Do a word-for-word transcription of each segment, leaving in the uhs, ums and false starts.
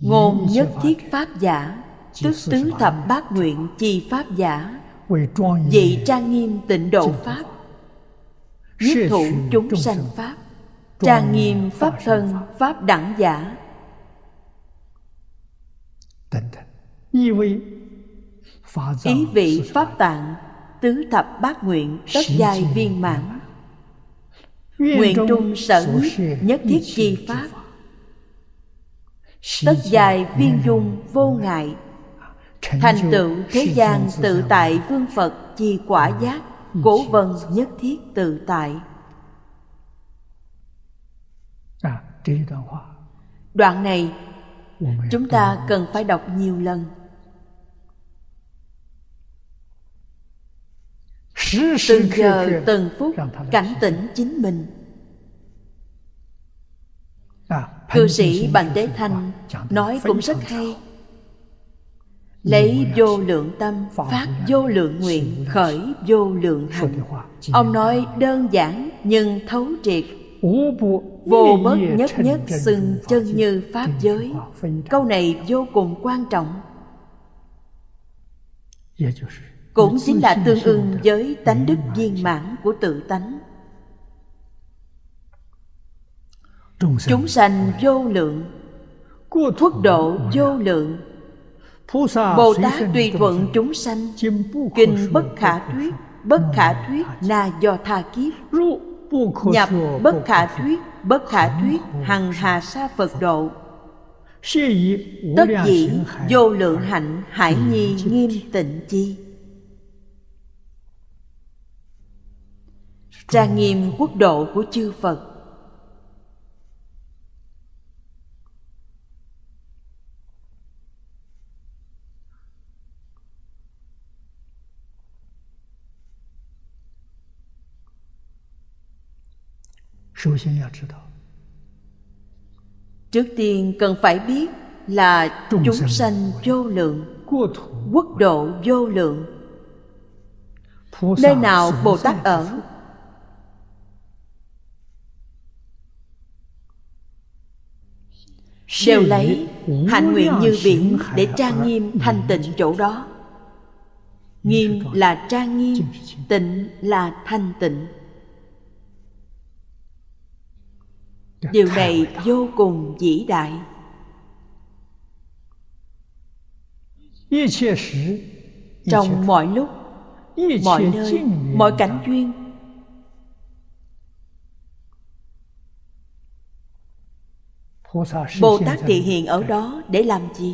Ngôn nhất thiết pháp giả, tức tứ thập bát nguyện chi pháp giả, vị trang nghiêm tịnh độ pháp, nhiếp thủ chúng sanh pháp, trang nghiêm pháp thân pháp đẳng giả. Ý vị pháp tạng tứ thập bát nguyện tất giai viên mãn, nguyện trung sở nhiếp nhất thiết chi pháp, tất giai viên dung vô ngại, thành tựu thế gian tự tại vương Phật chi quả giác, cổ vân nhất thiết tự tại. Đoạn này chúng ta cần phải đọc nhiều lần. Từng giờ từng phút cảnh tỉnh chính mình. Cư sĩ Bành Đế Thanh nói cũng rất hay. Lấy vô lượng tâm phát vô lượng nguyện, khởi vô lượng hạnh. Ông nói đơn giản nhưng thấu triệt. Vô bất nhất nhất xưng chân như pháp giới. Câu này vô cùng quan trọng, cũng chính là tương ưng với tánh đức viên mãn của tự tánh. Chúng sanh vô lượng, quốc độ vô lượng, Bồ Tát tùy thuận chúng sanh, kinh bất khả thuyết, bất khả thuyết na do tha kiếp, nhập bất khả thuyết, bất khả thuyết hằng hà sa Phật độ. Tất dĩ vô lượng hạnh hải nhi nghiêm tịnh chi. Trang nghiêm quốc độ của chư Phật. Trước tiên cần phải biết là chúng sanh vô lượng, quốc độ vô lượng. Nơi nào Bồ Tát ở, đều lấy hạnh nguyện như biển để trang nghiêm thanh tịnh chỗ đó. Nghiêm là trang nghiêm, tịnh là thanh tịnh. Điều này vô cùng vĩ đại. Trong mọi lúc, mọi nơi, mọi cảnh duyên, Bồ Tát thị hiện ở đó để làm gì?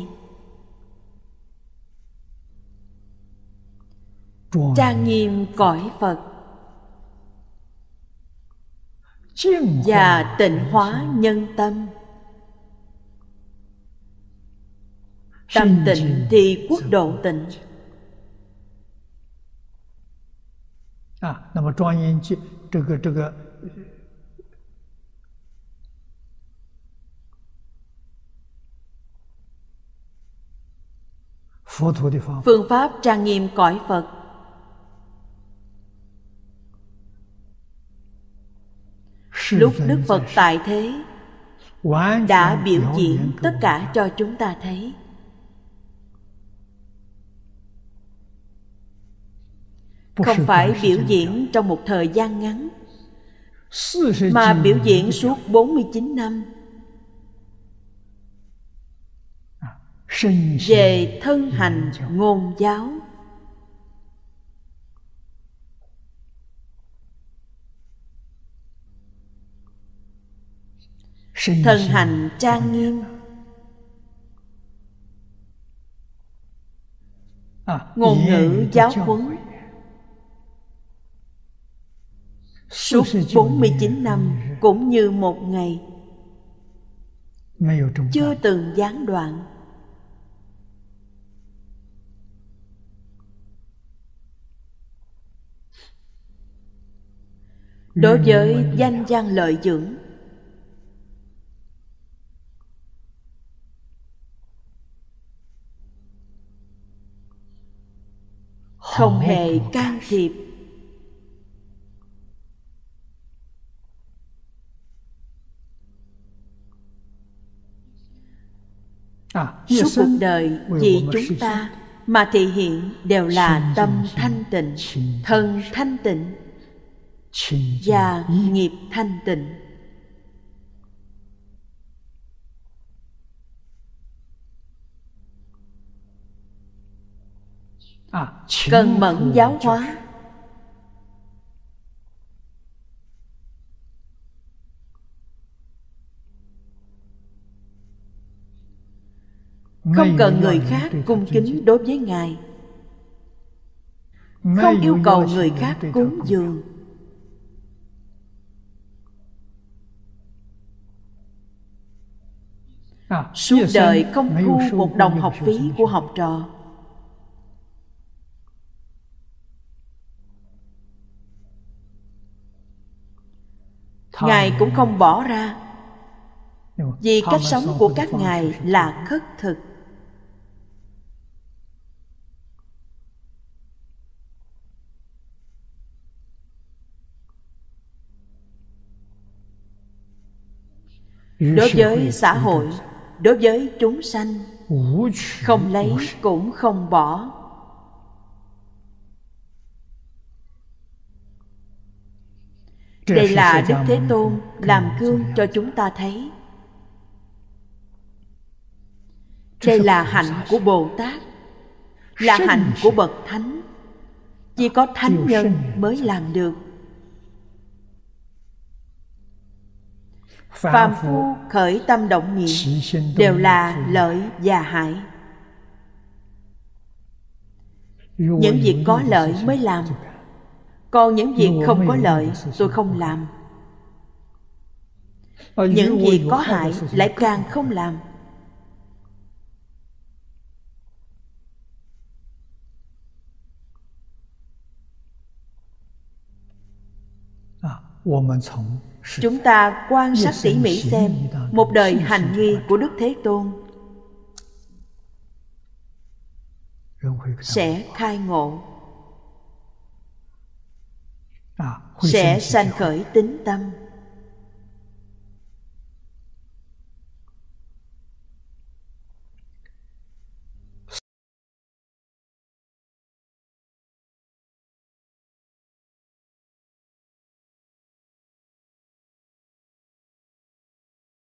Trang nghiêm cõi Phật và tịnh hóa nhân tâm. Tâm tịnh thì quốc độ tịnh. À, 那么庄严经这个这个 phương pháp trang nghiêm cõi Phật. Lúc Đức Phật tại thế đã biểu diễn tất cả cho chúng ta thấy. Không phải biểu diễn trong một thời gian ngắn, mà biểu diễn suốt bốn mươi chín năm. Về thân hành ngôn giáo. Thân hành trang nghiêm, ngôn ngữ giáo huấn. Suốt bốn mươi chín năm cũng như một ngày, chưa từng gián đoạn. Đối với danh văn lợi dưỡng, không hề can thiệp. Suốt cuộc đời vì chúng ta mà thể hiện đều là tâm thanh tịnh, thân thanh tịnh và nghiệp thanh tịnh. Cần mẫn giáo hóa. Không cần người khác cung kính đối với Ngài, không yêu cầu người khác cúng dường. Suốt đời không thu một đồng học phí của học trò. Ngài cũng không bỏ ra, vì cách sống của các Ngài là khất thực. Đối với xã hội, đối với chúng sanh, không lấy cũng không bỏ. Đây là Đức Thế Tôn làm gương cho chúng ta thấy. Đây là hạnh của Bồ Tát, là hạnh của bậc thánh. Chỉ có thánh nhân mới làm được. Phàm phu khởi tâm động niệm đều là lợi và hại. Những việc có lợi mới làm, còn những việc không có lợi tôi không làm. Những việc có hại lại càng không làm. Chúng ta quan sát tỉ mỉ xem một đời hành nghi của Đức Thế Tôn, sẽ khai ngộ, sẽ sanh khởi tín tâm.